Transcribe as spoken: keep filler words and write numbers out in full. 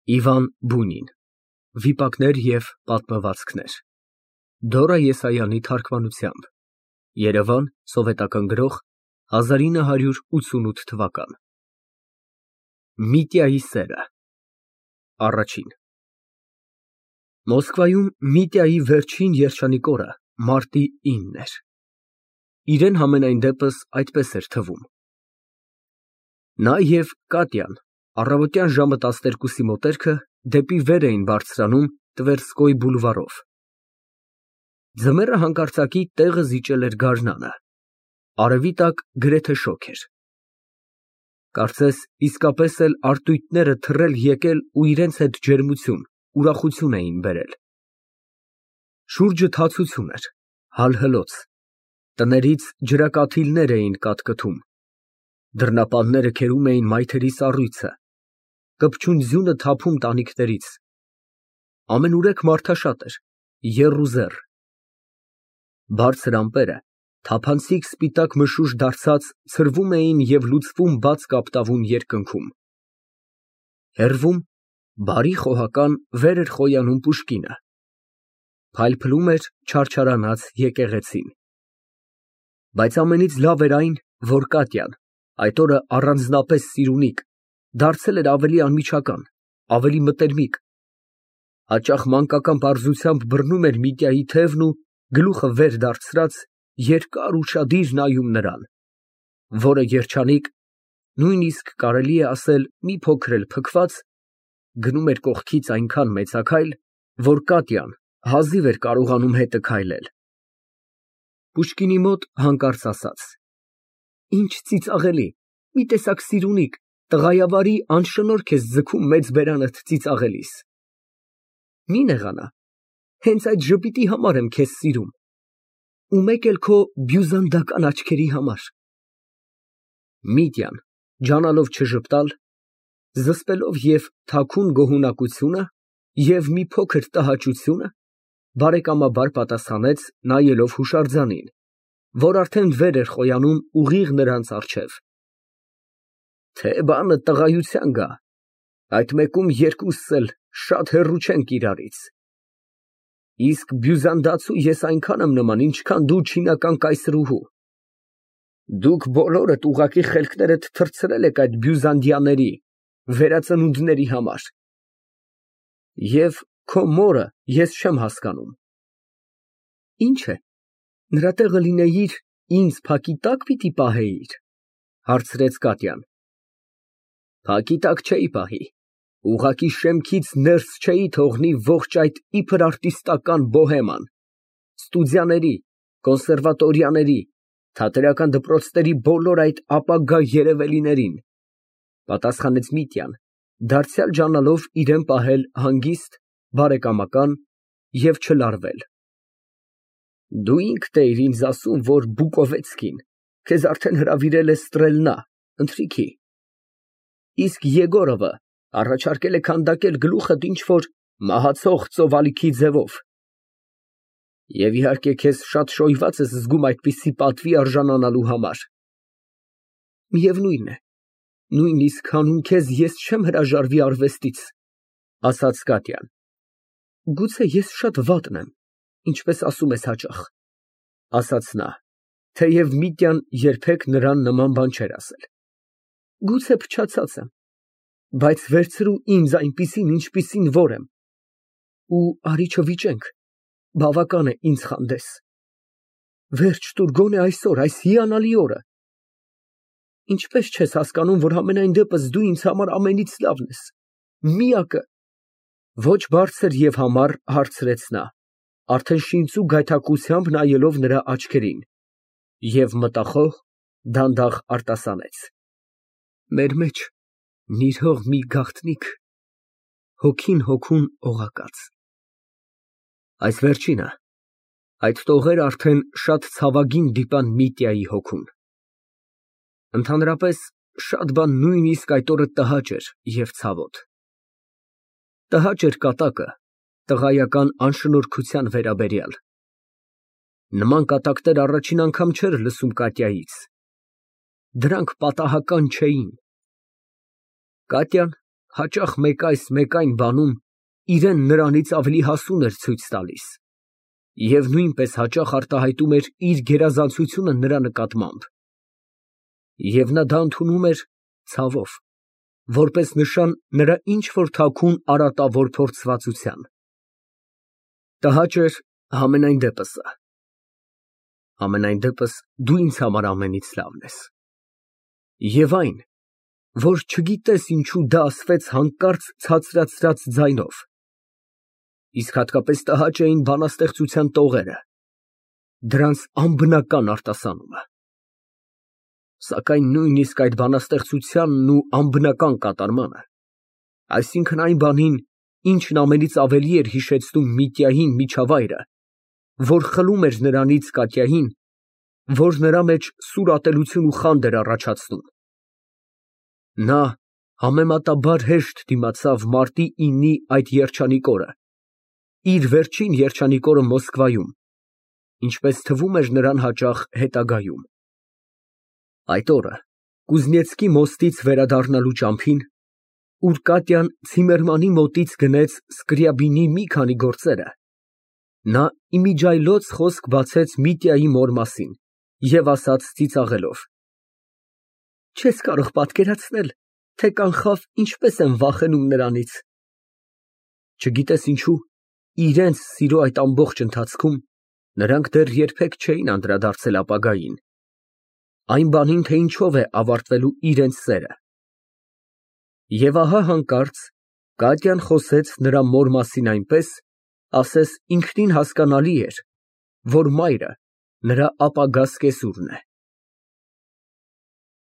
Իվան Բունին, Վիպակներ և պատմվածքներ, Դորա Եսայանի թարգմանությամբ, Երևան, Սովետական Գրող, հազար ինը հարյուր ութսունութ թվական։ Միտյայի սերը Առաջին Մոսկվայում Միտյայի վերջին երջանիկ օրը մարտի ինն էր։ Իրեն համենայն դեպս այդպես էր թվում։ Նա և Կատյան առավոտյան ժամը տասներկուսի մոտերքը դեպի վեր էին բարձրանում Տվերսկոյ բուլվարով։ Ձմեռը հանկարծակի տեղը զիջել էր գարնանը, արևի տակ գրեթե շոգ էր։ Կարծես իսկապես էլ արտույտները թռել եկել ու իրենց հետ ջերմություն, ուրախություն էին բերել։ Շուրջը թացություն էր, հալհլոց, տներից ջրակաթիլներ էին կաթկթում, դռնապանները քերում էին մայթերի սառույցը, կպչուն ձյունը թափում տանիքներից, ամենուրեք մարդաշատ էր, եռ ու զեռ։ Բարձր ամպերը, թափանցիկ սպիտակ մշուշ դարձած, ցրվում էին և լուծվում բաց կապտավուն երկնքում։ Հեռվում բարի խոհական վեր էր խոյանում Պուշկինը, փայլփլում էր չարչարանած եկեղեցին։ Բայց ամենից լավ էր այն, որ Կատյան, այդ օրը առանձնապես սիրունիկ, դարձել էր ավելի անմիջական, ավելի մտերմիկ, հաճախ մանկական պարզությամբ բռնում էր Միտյայի թևն ու, գլուխը վեր դարձրած, երկար ուշադիր նայում նրան, որը երջանիկ, նույնիսկ կարելի է ասել մի փոքր էլ փքված, գնում էր կողքից այնքան մեծաքայլ, որ Կատյան հազիվ էր կարողանում հետը քայլել։ Պուշկինի մոտ հանկարծ ասաց. «Ինչ ծիծաղելի, մի տեսակ սիրունիկ, տղայավարի անշնորհք ես ձգում մեծ բերանդ ծիծաղելիս։ Մի նեղանա, հենց այդ ժպիտի համար եմ քեզ սիրում, ու մեկ էլ քո բյուզանդական աչքերի համար»։ Միտյան, ջանալով չժպտալ, զսպելով և թաքուն գոհունակությունը, և մի փոքր տհաճությունը, բարեկամաբար պատասխանեց, նայելով հուշարձանին, որ արդեն վեր էր խոյանում ուղիղ նրանց առջև. Թե բանը տղայության գա, այդ մեկում երկուսս էլ շատ հեռու չենք իրարից։ Իսկ բյուզանդացու ես այնքան եմ նման, ինչքան դու չինական կայսրուհու։ Դուք բոլորդ ուղղակի խելքներդ թռցրել եք այդ բյուզանդյանների, վերածնունդների համար։ Եվ քո մորը ես չեմ հասկանում։ Ինչ է, նրա տեղը լինեիր, ինձ փակի տակ պիտի պահեիր, հարցրեց Կատյան։ Փակի տակ չէի պահի, ուղղակի շեմքից ներս չէի թողնի ողջ այդ իպր արտիստական բոհեման, ստուդիաների, կոնսերվատորիաների, թատերական դպրոցների բոլոր այդ ապագա երևելիներին, պատասխանեց Միտյան, դարձյալ ջանալով իրան պահել հանգիստ, բարեկամական և չլարվել։ Դու ինքդ էիր ինձ ասում, որ Բուկովեցկին քեզ արդեն հրավիրել է Ստրելնա, ընթրիքի, իսկ Եգորովը առաջարկել է քանդակել գլուխդ ինչ֊որ մահացող ծովալիքի ձևով։ Եվ իհարկե քեզ շատ շոյված ես զգում այդպիսի պատվի արժանանալու համար։ Միևնույն է, նույնիսկ հանուն քեզ ես չեմ հրաժարվի արվեստից, ասաց Կատյան։ Գուցե ես շատ վատն եմ, ինչպես ասում ես հաճախ, ասաց նա, թեև Միտյան երբեք նրան նման բան չէր ասել։ Գուցե փչացած եմ, բայց վերցրու ինձ այնպիսին, ինչպիսին որ եմ, ու արի չվիճենք, բավական է ինձ խանդես։ Վերջ տուր գոնե այսօր, այս հիանալի օրը։ Ինչպես չես հասկանում, որ համենայն դեպս դու ինձ համար ամենից լավն ես, միակը։ Ոչ բարձր և համառ հարցրեց նա, արդեն շինծու գայթակղությամբ նայելով նրա աչքերին, և մտախոհ, դանդաղ արտասանեց. Մեր մեջ նիրհող մի գաղտնիք, հոգին հոգուն օղակած։ Այս վերջինը, այդ տողերը արդեն շատ ցավագին դիպան Միտյայի հոգուն։ Ընդհանրապես, շատ բան նույնիսկ այդ օրը տհաճ էր և ցավոտ։ Տհաճ էր կատակը, տղայական անշնորհքության վերաբերյալ։ Նման կատակներ առաջին անգամ չէր լսում Կատյայից։ Դրանք պատահական չէին։ Կատյան հաճախ մեկ այս, մեկ այն բանում իրեն նրանից ավելի հասուն էր ցույց տալիս և նույնպես հաճախ արտահայտում էր իր գերազանցությունը նրա նկատմամբ, և նա դա ընդունում էր ցավով, որպես նշան նրա ինչ֊որ թաքուն արատավոր փորձվածության։ Տհաճ էր համենայն դեպսը։ Համենայն դեպս դու ինձ համար ամենից լավն ես։ Եվ այն, որ չգիտես ինչու դա ասվեց հանկարծ ցածրացրած ձայնով, իսկ հատկապես տհաճ էին բանաստեղծության տողերը, դրանց անբնական արտասանումը։ Սակայն նույնիսկ այդ բանաստեղծությանն ու անբնական կատարմանը, այսինքն այն բանին, ինչն ամենից ավելի էր հիշեցնում Միտյային միջավայրը, որ խլում էր նրանից Կատյային, որ նրա մեջ սուր ատելություն ու խանդ էր առաջացնում, նա համեմատաբար հեշտ դիմացավ մարտի իննի այդ երջանիկ օրը, իր վերջին երջանիկ օրը Մոսկվայում, ինչպես թվում էր նրան հաճախ հետագայում։ Այդ օրը Կուզնիցկի մոստից վերադառնալու ճամփին, ուր Կատյան ցիմերմանի մոտից գնեց Սկրյաբինի մի քանի գործերը, նա իմիջիայլոց խոսք բացեց Միտյայի մոր մասին և ասաց ծիծաղելով. «Չես կարող պատկերացնել, թե կանխավ ինչպես եմ վախենում նրանից»։ Չգիտես ինչու, իրենց սիրո այդ ամբողջ ընթացքում նրանք դեռ երբեք չէին անդրադարձել ապագային, այն բանին, թե ինչով է ավարտվելու իրենց սերը։ Եվ ահա հանկարծ Կատյան խոսեց նրա մոր մասին այնպես, ասես ինքնին հասկանալի էր, որ մայրը նրա ապագա սկեսուրն է։